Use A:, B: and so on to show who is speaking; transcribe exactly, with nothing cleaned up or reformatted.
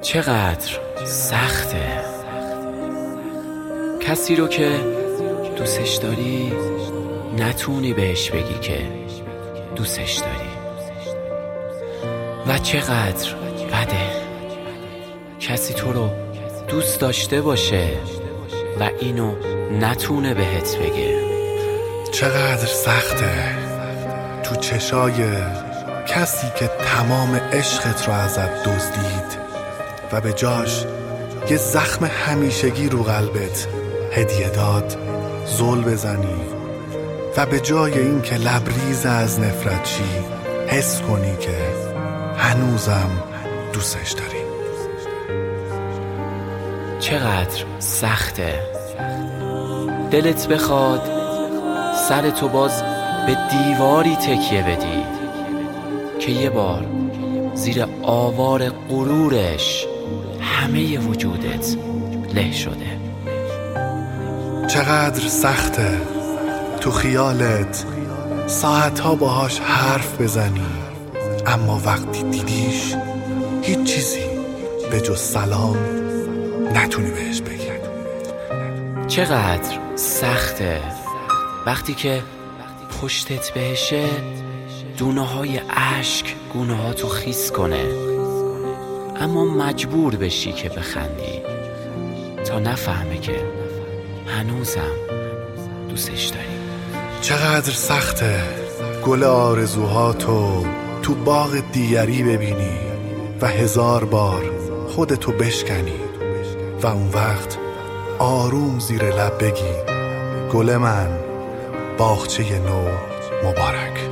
A: چقدر سخته کسی رو که دوستش داری نتونی بهش بگی که دوستش داری، و چقدر بده کسی تو رو دوست داشته باشه و اینو نتونه بهت بگه.
B: چقدر سخته تو چشای کسی که تمام عشقت رو ازت دزدید و به جاش یه زخم همیشگی رو قلبت هدیه داد زل بزنی و به جای این که لبریز از نفرت چی حس کنی که هنوزم دوستش داری.
A: چقدر سخته دلت بخواد سرتو باز به دیواری تکیه بدی که یه بار زیر آوار غرورش همه وجودت له شده.
B: چقدر سخته تو خیالت ساعتها باهاش حرف بزنی اما وقتی دیدیش هیچ چیزی به جز سلام نتونی بهش بگی.
A: چقدر سخته وقتی که پشتت بهشه دونه های عشق گونه ها تو خیس کنه اما مجبور بشی که بخندی تا نفهمه که هنوزم دوستش داری.
B: چقدر سخته گل آرزوهاتو تو باغ دیگری ببینی و هزار بار خودتو بشکنی و اون وقت آروم زیر لب بگی گل من باغچه نو مبارک.